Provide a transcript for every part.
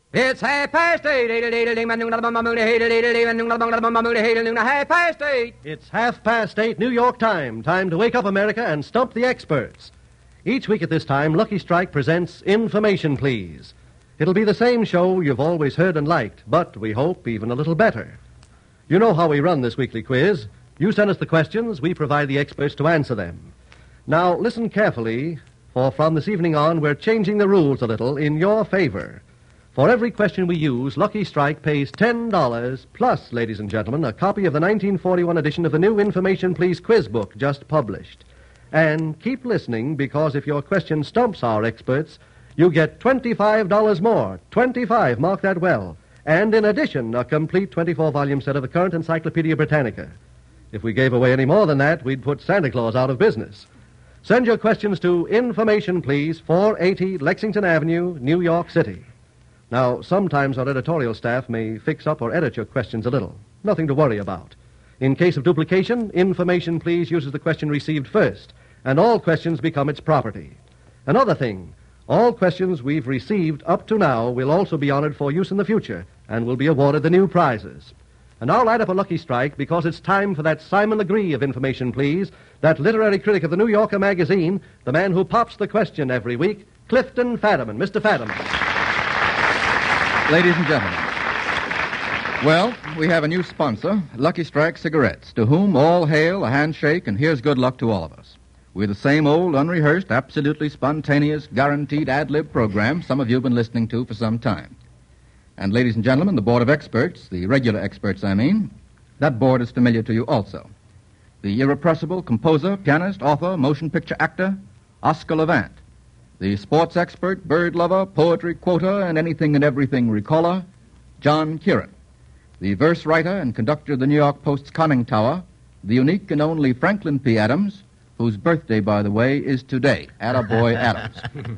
It's 8:30. Half past 8. It's 8:30, New York time. Time to wake up, America, and stump the experts. Each week at this time, Lucky Strike presents Information, Please. It'll be the same show you've always heard and liked, but we hope even a little better. You know how we run this weekly quiz. You send us the questions, we provide the experts to answer them. Now, listen carefully, for from this evening on, we're changing the rules a little in your favor. For every question we use, Lucky Strike pays $10, plus, ladies and gentlemen, a copy of the 1941 edition of the new Information Please quiz book just published. And keep listening, because if your question stumps our experts, you get $25 more. 25, mark that well. And in addition, a complete 24-volume set of the current Encyclopedia Britannica. If we gave away any more than that, we'd put Santa Claus out of business. Send your questions to Information Please, 480 Lexington Avenue, New York City. Now, sometimes our editorial staff may fix up or edit your questions a little. Nothing to worry about. In case of duplication, Information Please uses the question received first, and all questions become its property. Another thing, all questions we've received up to now will also be honored for use in the future and will be awarded the new prizes. And I'll light up a Lucky Strike because it's time for that Simon Legree of Information Please, that literary critic of the New Yorker magazine, the man who pops the question every week, Clifton Fadiman. Mr. Fadiman. Ladies and gentlemen, well, we have a new sponsor, Lucky Strike Cigarettes, to whom all hail, a handshake, and here's good luck to all of us. We're the same old, unrehearsed, absolutely spontaneous, guaranteed ad-lib program some of you have been listening to for some time. And ladies and gentlemen, the board of experts, the regular experts, I mean, that board is familiar to you also. The irrepressible composer, pianist, author, motion picture actor, Oscar Levant. The sports expert, bird lover, poetry quoter, and anything and everything recaller, John Kieran. The verse writer and conductor of the New York Post's conning tower, the unique and only Franklin P. Adams, whose birthday, by the way, is today. Attaboy Adams.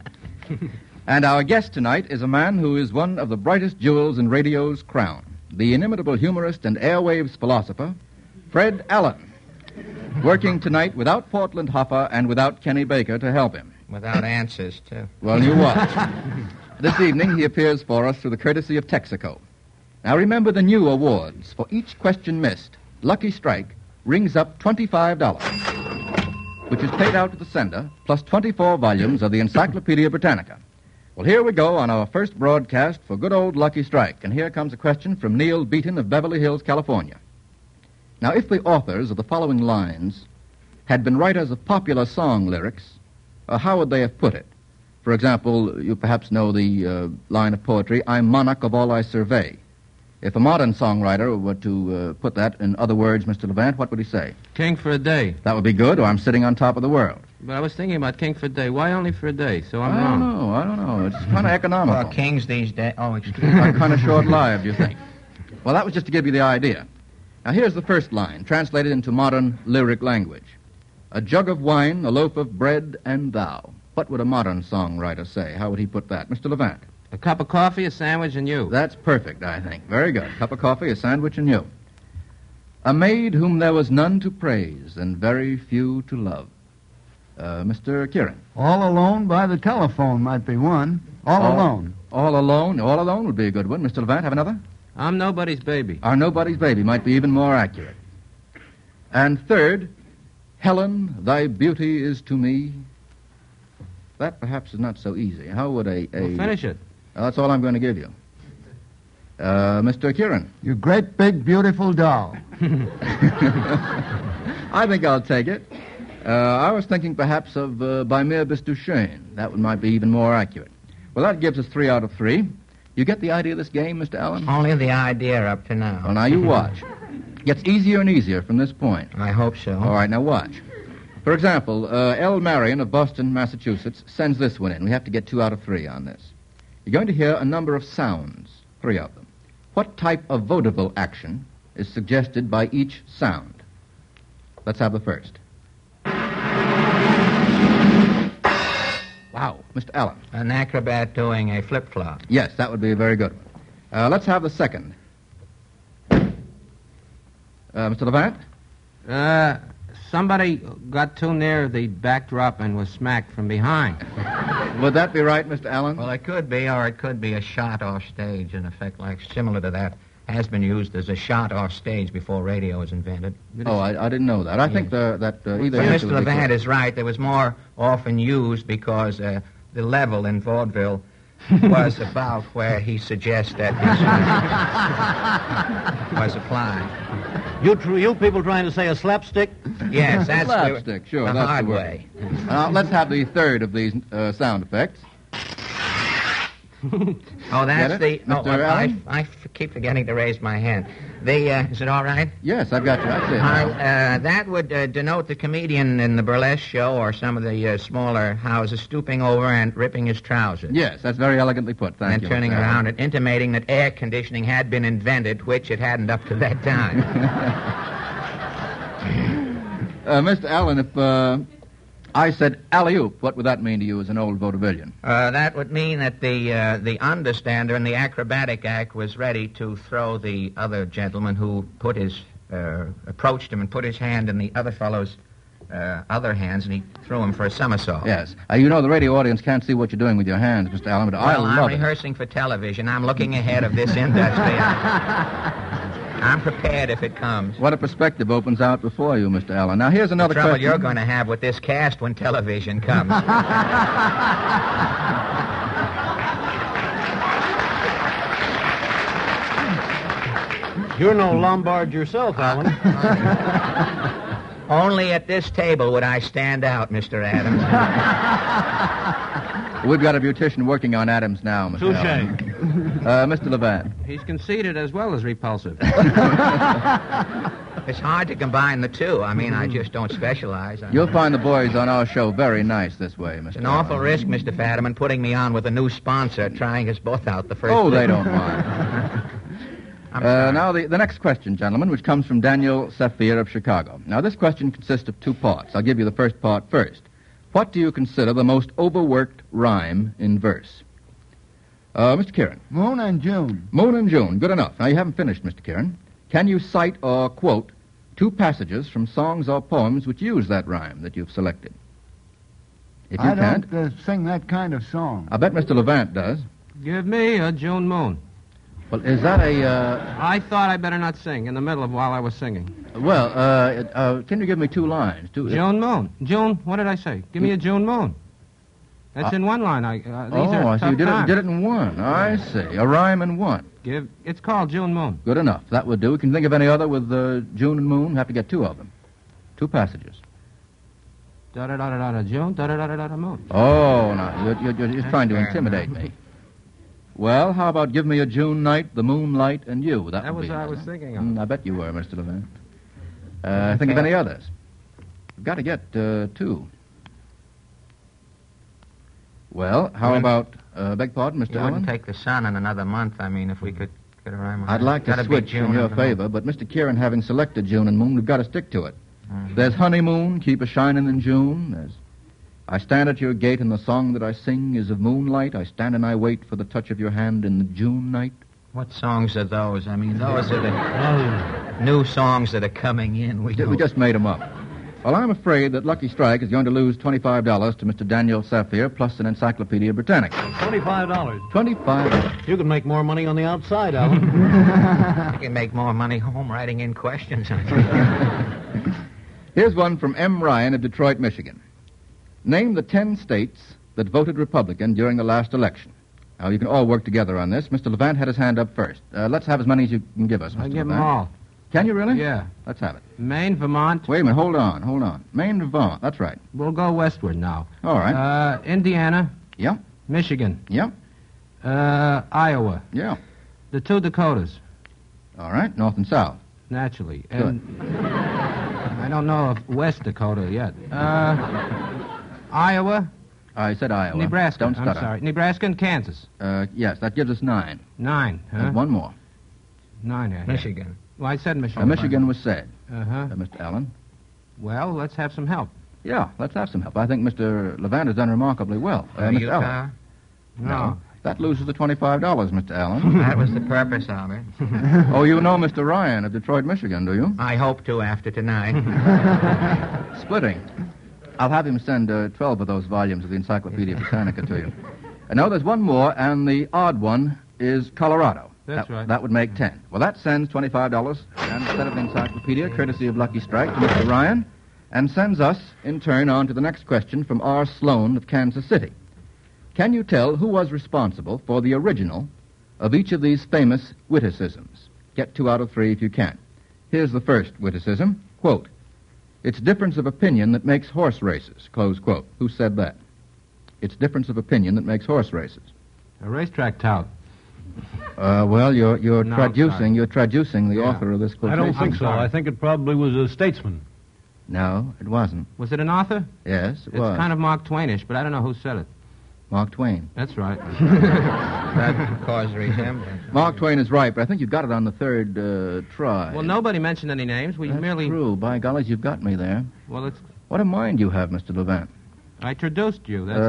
And our guest tonight is a man who is one of the brightest jewels in radio's crown, the inimitable humorist and airwaves philosopher, Fred Allen, working tonight without Portland Hoffa and without Kenny Baker to help him. Without answers, too. Well, you watch. This evening, he appears for us through the courtesy of Texaco. Now, remember the new awards. For each question missed, Lucky Strike rings up $25, which is paid out to the sender, plus 24 volumes of the Encyclopedia Britannica. Well, here we go on our first broadcast for good old Lucky Strike. And here comes a question from Neil Beaton of Beverly Hills, California. Now, if the authors of the following lines had been writers of popular song lyrics, how would they have put it? For example, you perhaps know the line of poetry, I'm monarch of all I survey. If a modern songwriter were to put that in other words, Mr. Levant, what would he say? King for a day. That would be good, or I'm sitting on top of the world. But I was thinking about king for a day. Why only for a day? So I'm I wrong. don't know. It's kind of economical. Well, kings these days... Oh, excuse me. Kind of short-lived, you think. Well, that was just to give you the idea. Now, here's the first line, translated into modern lyric language. A jug of wine, a loaf of bread, and thou. What would a modern songwriter say? How would he put that? Mr. Levant. A cup of coffee, a sandwich, and you. That's perfect, I think. Very good. Cup of coffee, a sandwich, and you. A maid whom there was none to praise and very few to love. Mr. Kieran. All Alone by the Telephone might be one. All Alone. All Alone. All Alone would be a good one. Mr. Levant, have another? I'm nobody's baby. Our Nobody's Baby might be even more accurate. And third, Helen, thy beauty is to me. That perhaps is not so easy. How would Well, finish it. That's all I'm going to give you. Mr. Kieran. You great big beautiful doll. I think I'll take it. I was thinking perhaps of By Mir bist du schön. That one might be even more accurate. Well, that gives us 3 out of 3. You get the idea of this game, Mr. Allen? Only the idea up to now. Well, now you watch. Gets easier and easier from this point. I hope so. All right, now watch. For example, L. Marion of Boston, Massachusetts, sends this one in. We have to get 2 out of 3 on this. You're going to hear a number of sounds, 3 of them. What type of vaudeville action is suggested by each sound? Let's have the first. Wow, Mr. Allen. An acrobat doing a flip-flop. Yes, that would be a very good one. Let's have the second. Mr. Levant? Somebody got too near the backdrop and was smacked from behind. Would that be right, Mr. Allen? Well, it could be, or it could be a shot off stage, in effect, like similar to that. Has been used as a shot off stage before radio was invented. Oh, I didn't know that. I think either But answer Mr. would be Levant correct. is right. It was more often used because the level in vaudeville was about where he suggests that was applied. You people trying to say a slapstick? Yes, that's Slapstick, sure. the that's hard the word. way. Now, let's have the third of these sound effects. Oh, that's Get it, the. Oh, Mr. Allen? I keep forgetting to raise my hand. Is it all right? Yes, I've got you. That's it. now. That would denote the comedian in the burlesque show or some of the smaller houses stooping over and ripping his trousers. Yes, that's very elegantly put. Thank And you. then turning Mr. Allen. around and intimating that air conditioning had been invented, which it hadn't up to that time. Mr. Allen, if I said alley-oop, what would that mean to you as an old vaudevillian? That would mean that the understander in the acrobatic act was ready to throw the other gentleman who approached him and put his hand in the other fellow's other hands, and he threw him for a somersault. Yes. You know the radio audience can't see what you're doing with your hands, Mr. Allen, but I Well, I'm love it. rehearsing for television. I'm looking ahead of this industry. I'm prepared if it comes. What a perspective opens out before you, Mr. Allen. Now, here's another The trouble question. you're going to have with this cast when television comes. You're no Lombard yourself, Alan. Only at this table would I stand out, Mr. Adams. We've got a beautician working on Adams now, Mr. Allen. Mr. Levant. He's conceited as well as repulsive. It's hard to combine the two. I mean, I just don't specialize. You'll find the boys on our show very nice this way, Mr. It's an awful risk, Mr. Fadiman, putting me on with a new sponsor, trying us both out the first Oh, day. they don't mind. I'm sorry. Now, the next question, gentlemen, which comes from Daniel Saphir of Chicago. Now, this question consists of two parts. I'll give you the first part first. What do you consider the most overworked rhyme in verse? Mr. Kieran. Moon and June. Moon and June. Good enough. Now, you haven't finished, Mr. Kieran. Can you cite or quote two passages from songs or poems which use that rhyme that you've selected? If you I can't, don't sing that kind of song. I bet Mr. Levant does. Give me a June moon. Well, is that a, I thought I better not sing in the middle of while I was singing. can you give me two lines? June moon. June, what did I say? Give me a June moon. That's in one line. These are I see. You tough did times. it in one. I see. A rhyme in one. It's called June moon. Good enough. That would do. We can think of any other with June and Moon. Have to get two of them. Two passages. Da-da-da-da-da June, da-da-da-da-da moon. Oh, no. You're trying to intimidate me. Well, how about give me a June night, the moonlight, and you? That That would was be what I it, was huh? thinking of. I bet you were, Mr. Levant. Think of any others. We've got to get two. Well, how about, beg pardon, Mr. You Allen? wouldn't take the sun in another month. I mean, if we could get a rhyme on I'd that. like to Gotta be switch June in your and the moon. favor, but Mr. Kieran, having selected June and Moon, we've got to stick to it. There's honeymoon, keep a shining in June. There's I stand at your gate, and the song that I sing is of moonlight. I stand and I wait for the touch of your hand in the June night. What songs are those? I mean, those are the new songs that are coming in. We just made them up. Well, I'm afraid that Lucky Strike is going to lose $25 to Mr. Daniel Saphir plus an Encyclopedia Britannica. $25. $25. You can make more money on the outside, Alan. I can make more money home writing in questions. Here's one from M. Ryan of Detroit, Michigan. Name the 10 states that voted Republican during the last election. Now, you can all work together on this. Mr. Levant had his hand up first. Let's have as many as you can give us, Mr. I give them Levant. all. Can you really? Yeah. Let's have it. Maine, Vermont. Wait a minute. Hold on. Maine, Vermont. That's right. We'll go westward now. All right. Indiana, Yeah. Michigan, Yeah. Iowa, Yeah. the two Dakotas, All right. North and south. naturally. And I don't know if West Dakota yet. Iowa, I said Iowa. Nebraska. Don't stutter. I'm sorry. Nebraska and Kansas. Yes, that gives us 9. 9, huh? There's one more. 9, yeah. Michigan. Well, I said Michigan. Michigan was said, Uh-huh. Mr. Allen. Well, let's have some help. Yeah, let's have some help. I think Mr. Levant has done remarkably well. Mr. Utah. Allen. No. That loses the $25, Mr. Allen. That was the purpose of it. Oh, you know Mr. Ryan of Detroit, Michigan, do you? I hope to after tonight. Splitting. I'll have him send 12 of those volumes of the Encyclopedia Britannica to you. Now, there's one more, and the odd one is Colorado. That's right. That would make 10. Well, that sends $25 and a set of the Encyclopedia, courtesy of Lucky Strike, to Mr. Ryan, and sends us, in turn, on to the next question from R. Sloan of Kansas City. Can you tell who was responsible for the original of each of these famous witticisms? Get 2 out of 3 if you can. Here's the first witticism. Quote, "It's difference of opinion that makes horse races." Close quote. Who said that? It's difference of opinion that makes horse races. A racetrack tout. Well, you're No, I'm sorry. traducing the Yeah. author of this I quotation. don't think so. sorry. I think it probably was a statesman. No, it wasn't. Was it an author? Yes, it It's was. kind of Mark Twainish, but I don't know who said it. Mark Twain. That's right. That caused resemblance. Mark Twain is right, but I think you got it on the third try. Well, nobody mentioned any names. We That's merely. true. By golly, you've got me there. Well, it's. What a mind you have, Mr. Levant. I introduced you. That's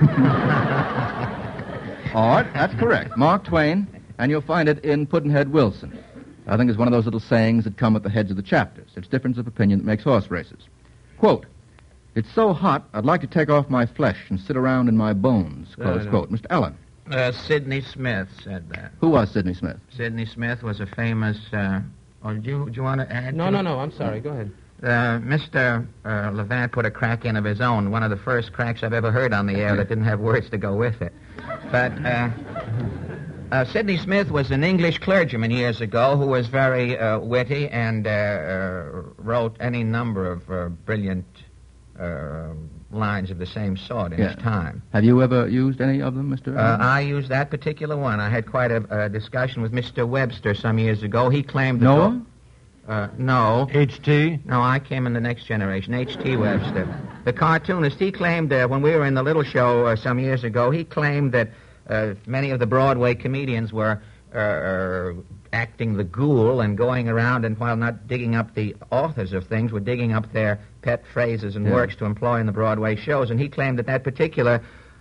All right, that's correct. Mark Twain, and you'll find it in Pudd'nhead Wilson. I think it's one of those little sayings that come at the heads of the chapters. It's difference of opinion that makes horse races. Quote, "It's so hot, I'd like to take off my flesh and sit around in my bones." Close no. quote. Mr. Allen, Sidney Smith said that. who was Sidney Smith? Sidney Smith was a famous. Or do you want to add? No, to no, it? no. I'm sorry. Go ahead. Mr. Levant put a crack in of his own, one of the first cracks I've ever heard on the air that didn't have words to go with it. But Sidney Smith was an English clergyman years ago who was very witty and wrote any number of brilliant lines of the same sort in Yeah. his time. Have you ever used any of them, Mr. Allen? I used that particular one. I had quite a discussion with Mr. Webster some years ago. He claimed that... Noah? No. H.T. No, I came in the next generation. H.T. Webster. The cartoonist, he claimed, when we were in the Little Show some years ago, he claimed that many of the Broadway comedians were acting the ghoul and going around and, while not digging up the authors of things, were digging up their pet phrases and works to employ in the Broadway shows. And he claimed that particular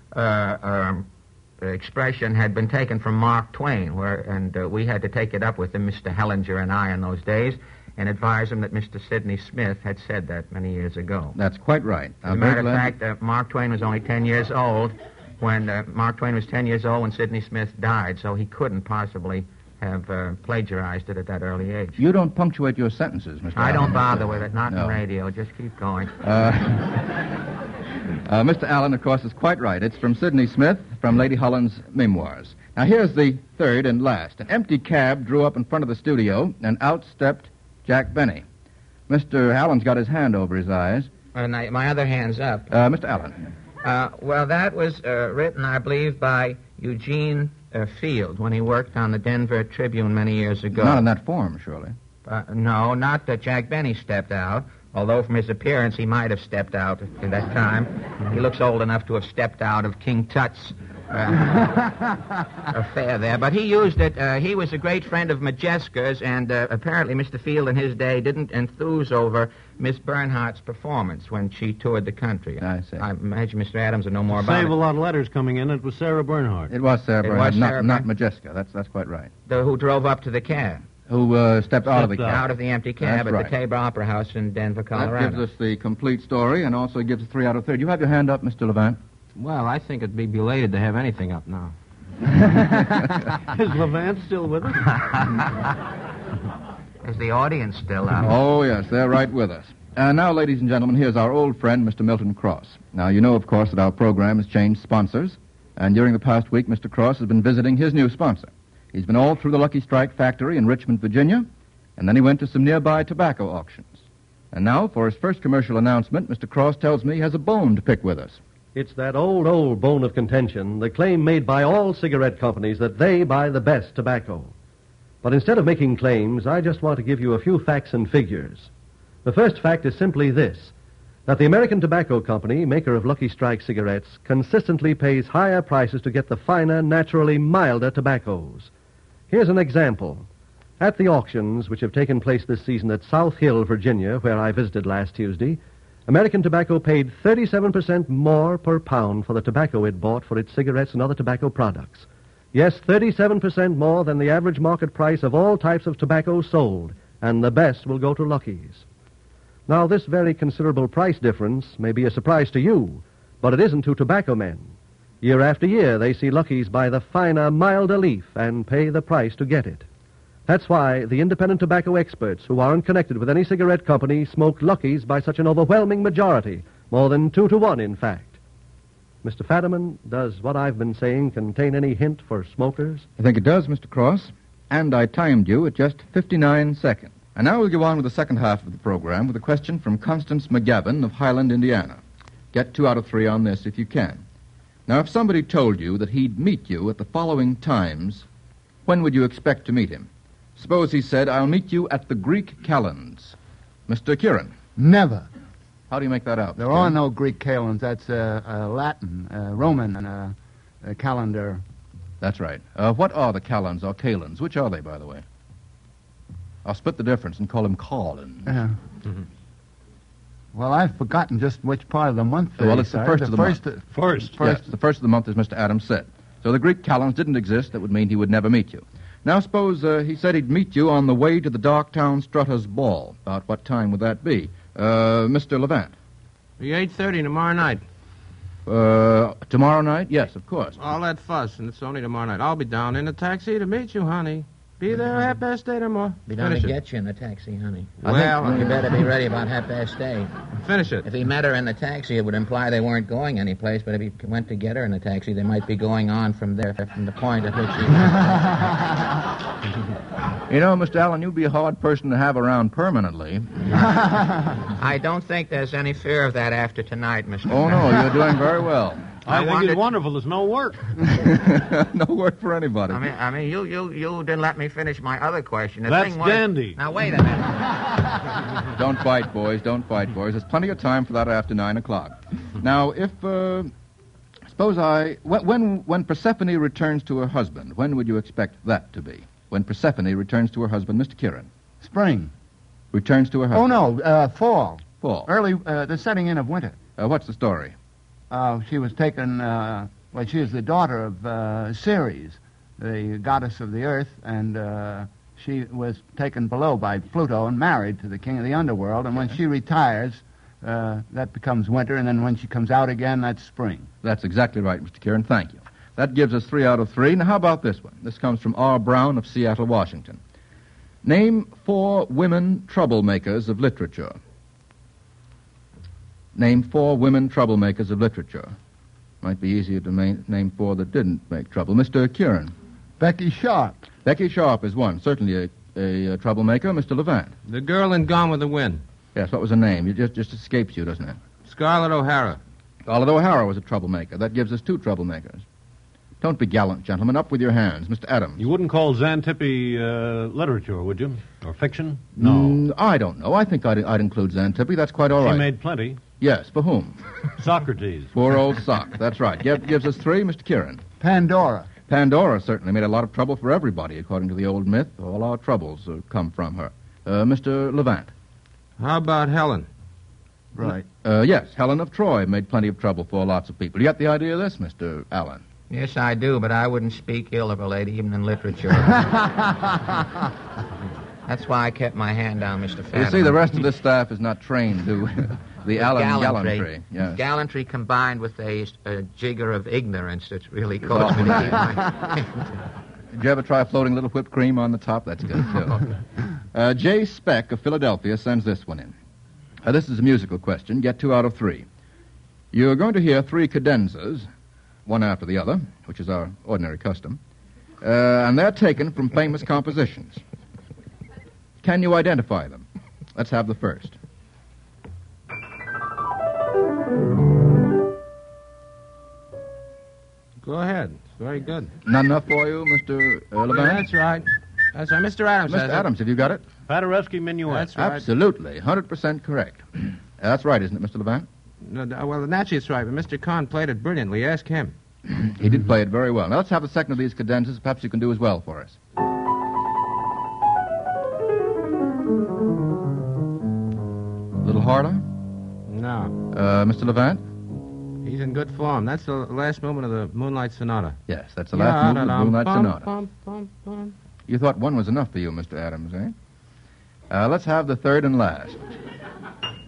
expression had been taken from Mark Twain, and we had to take it up with him, Mr. Hellinger and I, in those days, and advise him that Mr. Sidney Smith had said that many years ago. That's quite right. As a matter of fact, Mark Twain was only 10 years old when Mark Twain was 10 years old when Sidney Smith died, so he couldn't possibly have plagiarized it at that early age. You don't punctuate your sentences, Mr. I Allen. don't bother with it, not No. in radio. Just keep going. Mr. Allen, of course, is quite right. It's from Sidney Smith, from Lady Holland's Memoirs. Now, here's the third and last. An empty cab drew up in front of the studio, and out stepped Jack Benny. Mr. Allen's got his hand over his eyes. And my other hand's up. Mr. Allen. Well, that was written, I believe, by Eugene Field when he worked on the Denver Tribune many years ago. Not in that form, surely. No, not that Jack Benny stepped out, although from his appearance he might have stepped out at that time. He looks old enough to have stepped out of King Tut's affair there. But he used it. He was a great friend of Majeska's, and apparently Mr. Field in his day didn't enthuse over Miss Bernhardt's performance when she toured the country. I see. I imagine Mr. Adams would know more about Save it. a lot of letters coming in. It was Sarah Bernhardt. It was Sarah It Bernhardt, was Sarah not Majeska. That's quite right. Who drove up to the cab. Who stepped out of the Stepped cab. Out of the empty cab That's at right. the Tabor Opera House in Denver, Colorado. That gives us the complete story and also gives us 3 out of 3. Do you have your hand up, Mr. Levant? Well, I think it'd be belated to have anything up now. Is Levant still with us? Is the audience still out? Oh, yes, they're right with us. And now, ladies and gentlemen, here's our old friend, Mr. Milton Cross. Now, you know, of course, that our program has changed sponsors, and during the past week, Mr. Cross has been visiting his new sponsor. He's been all through the Lucky Strike factory in Richmond, Virginia, and then he went to some nearby tobacco auctions. And now, for his first commercial announcement, Mr. Cross tells me he has a bone to pick with us. It's that old bone of contention, the claim made by all cigarette companies that they buy the best tobacco. But instead of making claims, I just want to give you a few facts and figures. The first fact is simply this, that the American Tobacco Company, maker of Lucky Strike cigarettes, consistently pays higher prices to get the finer, naturally milder tobaccos. Here's an example. At the auctions, which have taken place this season at South Hill, Virginia, where I visited last Tuesday, American Tobacco paid 37% more per pound for the tobacco it bought for its cigarettes and other tobacco products. Yes, 37% more than the average market price of all types of tobacco sold, and the best will go to Lucky's. Now, this very considerable price difference may be a surprise to you, but it isn't to tobacco men. Year after year, they see Lucky's buy the finer, milder leaf and pay the price to get it. That's why the independent tobacco experts who aren't connected with any cigarette company smoke Lucky's by such an overwhelming majority, more than 2 to 1, in fact. Mr. Fadiman, does what I've been saying contain any hint for smokers? I think it does, Mr. Cross. And I timed you at just 59 seconds. And now we'll go on with the second half of the program with a question from Constance McGavin of Highland, Indiana. Get 2 out of 3 on this if you can. Now, if somebody told you that he'd meet you at the following times, when would you expect to meet him? Suppose he said, I'll meet you at the Greek Kalends. Mr. Kieran, Never. how do you make that out? There are no Greek calends. That's Latin, Roman, and a calendar. That's right. What are the Kalends or Kalends? Which are they, by the way? I'll split the difference and call them Kalends. Well, I've forgotten just which part of the month. Well, it's the first of the month. First. Yes, the first of the month, as Mr. Adams said. So the Greek Kalends didn't exist. That would mean he would never meet you. Now, suppose he said he'd meet you on the way to the Darktown Strutters Ball. About what time would that be? Mr. Levant. Be 8:30 tomorrow night. Tomorrow night? Yes, of course. All that fuss, and it's only tomorrow night. I'll be down in a taxi to meet you, honey. Be there 8:30 or more. Be down Finish to it. get you in the taxi, honey. Well, You better be ready about 8:30. Finish it. If he met her in the taxi, it would imply they weren't going anyplace, but if he went to get her in the taxi, they might be going on from there, from the point at which he... You know, Mr. Allen, you'd be a hard person to have around permanently. I don't think there's any fear of that after tonight, Mr. Oh, no, you're doing very well. I think wanted- it's wonderful. There's no work. No work for anybody. I mean, you didn't let me finish my other question. The That's thing was, dandy. Now, wait a minute. Don't fight, boys. Don't fight, boys. There's plenty of time for that after 9 o'clock. Now, if, when Persephone returns to her husband, when would you expect that to be? When Persephone returns to her husband, Mr. Kieran. Spring. Returns to her Oh, husband. no, fall. Fall. Early, the setting in of winter. What's the story? She was taken, she is the daughter of Ceres, the goddess of the earth, and she was taken below by Pluto and married to the king of the underworld, and when she retires, that becomes winter, and then when she comes out again, that's spring. That's exactly right, Mr. Kieran. Thank you. That gives us 3 out of 3. Now, how about this one? This comes from R. Brown of Seattle, Washington. Name 4 women troublemakers of literature. Name 4 women troublemakers of literature. Might be easier to name 4 that didn't make trouble. Mr. Kieran. Becky Sharp. Becky Sharp is one, certainly a troublemaker. Mr. Levant. The girl in Gone with the Wind. Yes, what was her name? It just escapes you, doesn't it? Scarlett O'Hara. Scarlett O'Hara was a troublemaker. That gives us 2 troublemakers. Don't be gallant, gentlemen. Up with your hands. Mr. Adams. You wouldn't call Xantippe literature, would you? Or fiction? No. I don't know. I think I'd include Xantippe. That's quite all She right. made plenty. Yes, for whom? Socrates. Poor old sock. That's right. Gives us 3, Mr. Kieran. Pandora. Pandora certainly made a lot of trouble for everybody, according to the old myth. All our troubles come from her. Mr. Levant. How about Helen? Right. Yes, Helen of Troy made plenty of trouble for lots of people. You got the idea of this, Mr. Allen? Yes, I do, but I wouldn't speak ill of a lady, even in literature. That's why I kept my hand down, Mr. Fadiman. You see, the rest of this staff is not trained to the Allen gallantry. Yes. Gallantry combined with a jigger of ignorance that's really caused me to keep my... Did you ever try floating a little whipped cream on the top? That's good, too. Jay Speck of Philadelphia sends this one in. This is a musical question. Get 2 out of 3. You're going to hear 3 cadenzas, one after the other, which is our ordinary custom, and they're taken from famous compositions. Can you identify them? Let's have the first. Go ahead. It's very good. Not enough for you, Mr. Levant? That's right. That's right. Mr. Adams Mr. says it. Adams, have you got it? Paderewski Minuet. That's right. Absolutely. 100% correct. That's right, isn't it, Mr. Levant? No, well, naturally it's right, but Mr. Kahn played it brilliantly. Ask him. He did play it very well. Now, let's have the second of these cadenzas. Perhaps you can do as well for us. A little harder? No. Mr. Levant? He's in good form. That's the last movement of the Moonlight Sonata. Yes, that's the last movement of the Moonlight Sonata. Bum, bum, bum. You thought one was enough for you, Mr. Adams, eh? Let's have the third and last.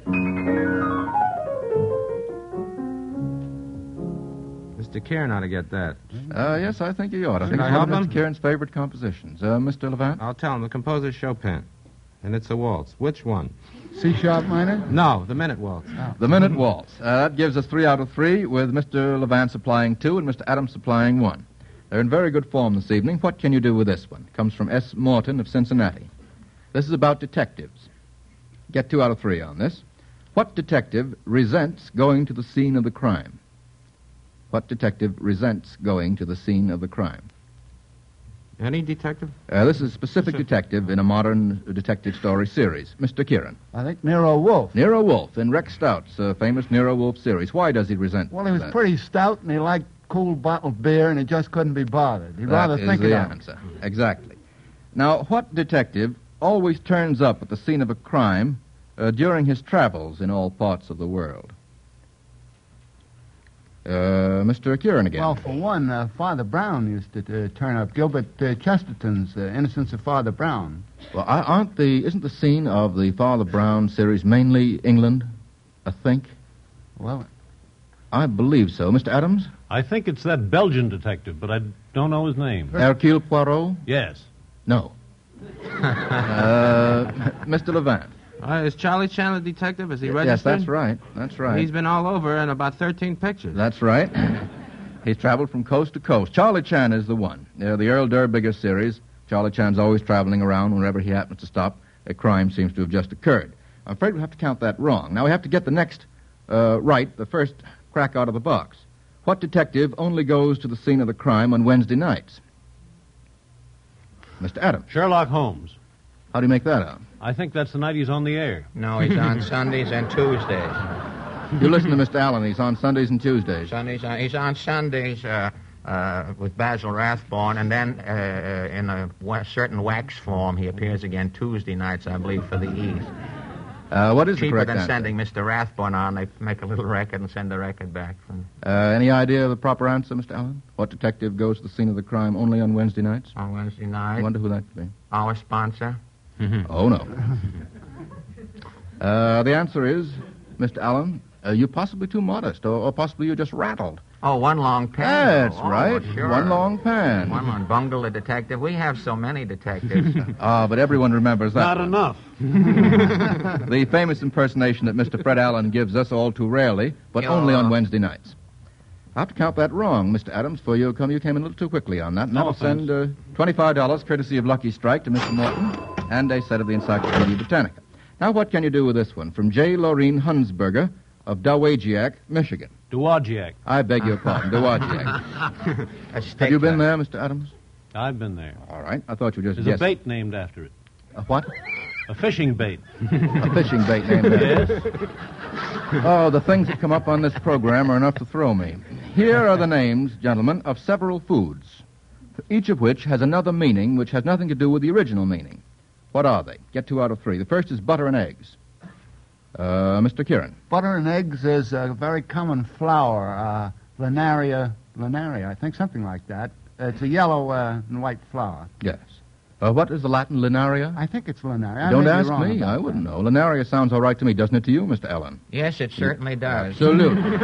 Mr. Kieran ought to get that. Yes, I think he ought. I think Should it's I one help of him? Mr. Kieran's favorite compositions. Mr. Levant? I'll tell him. The composer's Chopin. And it's a waltz. Which one? C-sharp minor? No, the minute waltz. The Minute Waltz. That gives us 3 out of 3, with Mr. Levant supplying 2 and Mr. Adams supplying 1. They're in very good form this evening. What can you do with this one? Comes from S. Morton of Cincinnati. This is about detectives. Get 2 out of 3 on this. What detective resents going to the scene of the crime? What detective resents going to the scene of the crime? Any detective? This is a specific detective in a modern detective story series. Mr. Kieran. I think Nero Wolfe. Nero Wolfe in Rex Stout's famous Nero Wolfe series. Why does he resent Well, he was that? pretty stout, and he liked cool bottled beer, and he just couldn't be bothered. He'd rather That is think it the out. answer. Exactly. Now, what detective always turns up at the scene of a crime during his travels in all parts of the world? Mr. Kieran again. Well, for one, Father Brown used to turn up. Gilbert Chesterton's Innocence of Father Brown. Well, isn't the scene of the Father Brown series mainly England, I think? Well, I believe so. Mr. Adams? I think it's that Belgian detective, but I don't know his name. Hercule Poirot? Yes. No. Mr. Levant? Is Charlie Chan a detective? Is he registered? Yes, that's right. That's right. He's been all over in about 13 pictures. That's right. He's traveled from coast to coast. Charlie Chan is the one. The Earl Derbiger series, Charlie Chan's always traveling around. Whenever he happens to stop, a crime seems to have just occurred. I'm afraid we have to count that wrong. Now we have to get the next right, the first crack out of the box. What detective only goes to the scene of the crime on Wednesday nights? Mr. Adams. Sherlock Holmes. How do you make that out? I think that's the night he's on the air. No, he's on Sundays and Tuesdays. You listen to Mr. Allen. He's on Sundays and Tuesdays. He's on Sundays with Basil Rathbone, and then in a certain wax form, he appears again Tuesday nights, I believe, for the East. What is the Cheaper correct than answer? sending Mr. Rathbone on. They make a little record and send the record back. Any idea of the proper answer, Mr. Allen? What detective goes to the scene of the crime only on Wednesday nights? On Wednesday I night. wonder who that could be. Our sponsor. Oh, no. The answer is, Mr. Allen, you're possibly too modest, or possibly you're just rattled. Oh, One Long Pan. That's Oh, right. Sure. One Long Pan. One Long Bungle the detective. We have so many detectives. But everyone remembers that Not one. enough. The famous impersonation that Mr. Fred Allen gives us all too rarely, but only on Wednesday nights. I have to count that wrong, Mr. Adams, for you came in a little too quickly on that. And No that'll send $25 courtesy of Lucky Strike to Mr. Morton and a set of the Encyclopedia Britannica. Now, what can you do with this one? From J. Lorene Hunsberger of Dowagiac, Michigan. Dowagiac. I beg your pardon, Dowagiac. Have you been there, Mr. Adams? I've been there. All right. I thought you were just There's a guessing. bait named after it. A what? A fishing bait. A fishing bait named after it. Yes. Oh, the things that come up on this program are enough to throw me. Here are the names, gentlemen, of several foods, each of which has another meaning which has nothing to do with the original meaning. What are they? Get 2 out of 3. The first is butter and eggs. Mr. Kieran. butter and eggs is a very common flower, Linaria, I think, something like that. It's a yellow and white flower. Yes. What is the Latin linaria? I think it's Linaria. I Don't may be ask wrong me. about I that. wouldn't know. Linaria sounds all right to me, doesn't it to you, Mr. Allen? Yes, it certainly does. Absolutely.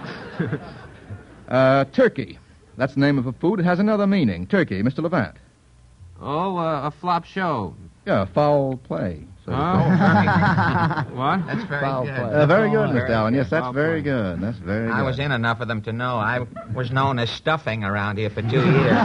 Turkey. That's the name of a food. It has another meaning. Turkey. Mr. Levant. Oh, a flop show. Yeah, foul play. So to Oh. speak. What? That's very Foul good. play. Very good, Very Mr. Allen. Yes, good. that's Foul very play. good. That's very good. I was in enough of them to know. I was known as stuffing around here for 2 years.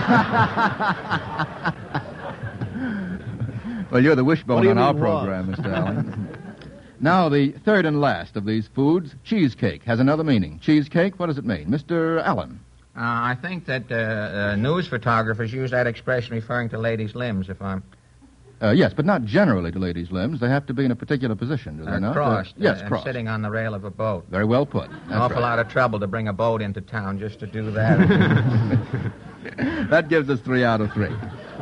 Well, you're the What wishbone do you on our mean, was? program, Mr. Allen. Now, the third and last of these foods, cheesecake, has another meaning. Cheesecake, what does it mean? Mr. Allen. I think that news photographers use that expression referring to ladies' limbs, if I'm Yes, but not generally to ladies' limbs. They have to be in a particular position, do they not? crossed. Yes, and crossed. sitting on the rail of a boat. Very well put. An That's awful right. lot of trouble to bring a boat into town just to do that. That gives us 3 out of 3.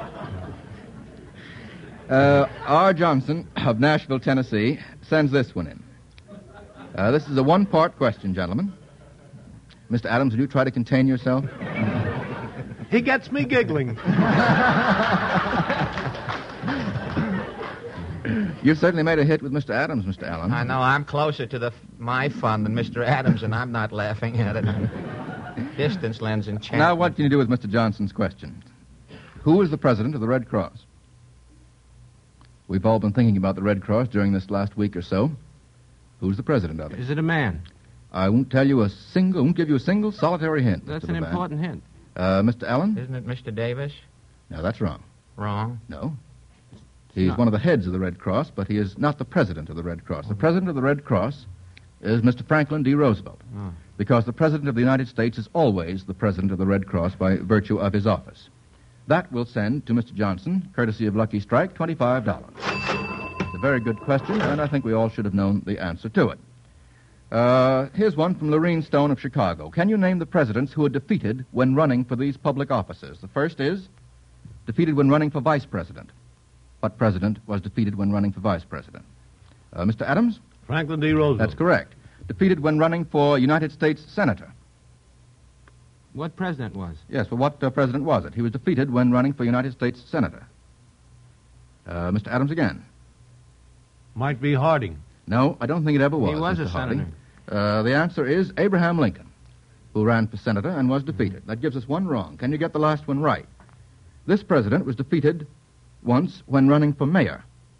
R. Johnson of Nashville, Tennessee, sends this one in. This is a one-part question, gentlemen. Mr. Adams, will you try to contain yourself? He gets me giggling. You've certainly made a hit with Mr. Adams, Mr. Allen. I know I'm closer to my fun than Mr. Adams, and I'm not laughing at it. Distance lends enchantment. Now, what can you do with Mr. Johnson's question? Who is the president of the Red Cross? We've all been thinking about the Red Cross during this last week or so. Who's the president of it? Is it a man? I won't give you a single solitary hint. That's Mr. an Levan. important hint. Mr. Allen? Isn't it Mr. Davis? No, that's wrong. Wrong. No. He's one of the heads of the Red Cross, but he is not the president of the Red Cross. The president of the Red Cross is Mr. Franklin D. Roosevelt, because the president of the United States is always the president of the Red Cross by virtue of his office. That will send to Mr. Johnson, courtesy of Lucky Strike, $25. It's a very good question, and I think we all should have known the answer to it. Here's one from Lorene Stone of Chicago. Can you name the presidents who were defeated when running for these public offices? The first is defeated when running for vice president. What president was defeated when running for vice president? Mr. Adams? Franklin D. Roosevelt. That's correct. Defeated when running for United States Senator. What president was? Yes, well, what president was it? He was defeated when running for United States Senator. Mr. Adams again. Might be Harding. No, I don't think it ever was. He was Mr. a senator. Harding. The answer is Abraham Lincoln, who ran for senator and was defeated. That gives us one wrong. Can you get the last one right? This president was defeated once when running for mayor.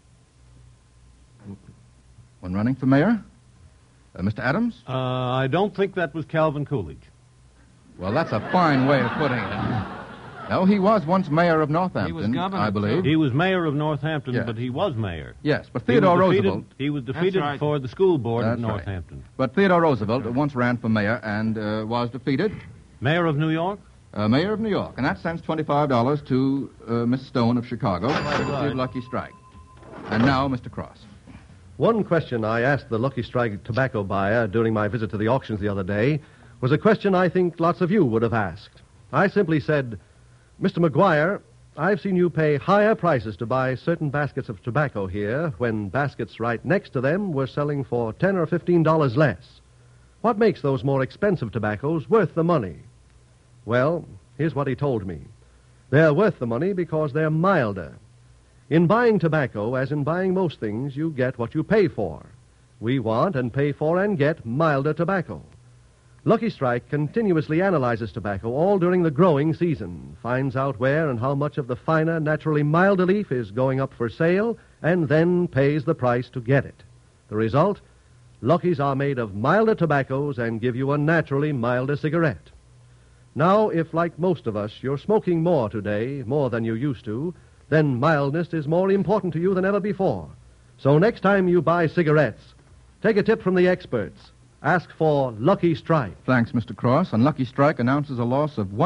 When running for mayor? Mr. Adams? I don't think that was Calvin Coolidge. Well, that's a fine way of putting it. No, he was once mayor of Northampton, He was governor, I believe. He was mayor of Northampton, Yes. but he was mayor. Yes, but Theodore Roosevelt... He was defeated right. for the school board at That's right. Northampton. But Theodore Roosevelt once ran for mayor and was defeated. Mayor of New York? Mayor of New York. And that sends $25 to Miss Stone of Chicago. right. Lucky Strike. And now, Mr. Cross. One question I asked the Lucky Strike tobacco buyer during my visit to the auctions the other day was a question I think lots of you would have asked. I simply said, Mr. McGuire, I've seen you pay higher prices to buy certain baskets of tobacco here when baskets right next to them were selling for $10 or $15 less. What makes those more expensive tobaccos worth the money? Well, here's what he told me. They're worth the money because they're milder. In buying tobacco, as in buying most things, you get what you pay for. We want and pay for and get milder tobacco. Lucky Strike continuously analyzes tobacco all during the growing season, finds out where and how much of the finer, naturally milder leaf is going up for sale, and then pays the price to get it. The result? Luckies are made of milder tobaccos and give you a naturally milder cigarette. Now, if, like most of us, you're smoking more today, more than you used to, then mildness is more important to you than ever before. So next time you buy cigarettes, take a tip from the experts. Ask for Lucky Strike. Thanks, Mr. Cross. And Lucky Strike announces a loss of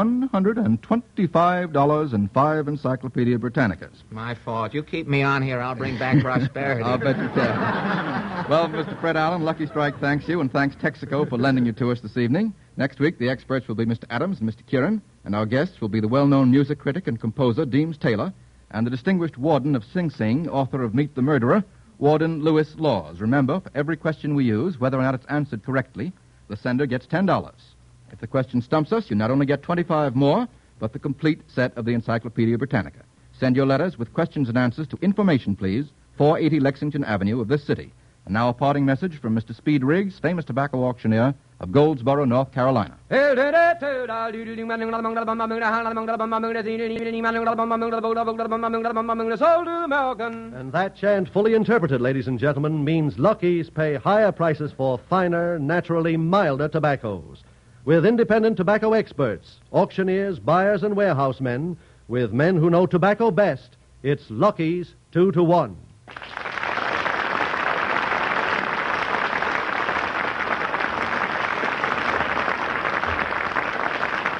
$125 in 5 Encyclopedia Britannicas. My fault. You keep me on here, I'll bring back prosperity. I'll bet you can. Well, Mr. Fred Allen, Lucky Strike thanks you, and thanks Texaco for lending you to us this evening. Next week, the experts will be Mr. Adams and Mr. Kieran, and our guests will be the well-known music critic and composer Deems Taylor, and the distinguished warden of Sing Sing, author of Meet the Murderer, Warden Lewis Laws. Remember, for every question we use, whether or not it's answered correctly, the sender gets $10. If the question stumps us, you not only get 25 more, but the complete set of the Encyclopedia Britannica. Send your letters with questions and answers to Information, please, 480 Lexington Avenue of this city. And now a parting message from Mr. Speed Riggs, famous tobacco auctioneer of Goldsboro, North Carolina. And that chant, fully interpreted, ladies and gentlemen, means Luckies pay higher prices for finer, naturally milder tobaccos. With independent tobacco experts, auctioneers, buyers, and warehousemen, with men who know tobacco best, it's Luckies 2-to-1.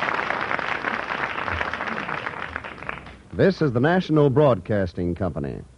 This is the National Broadcasting Company.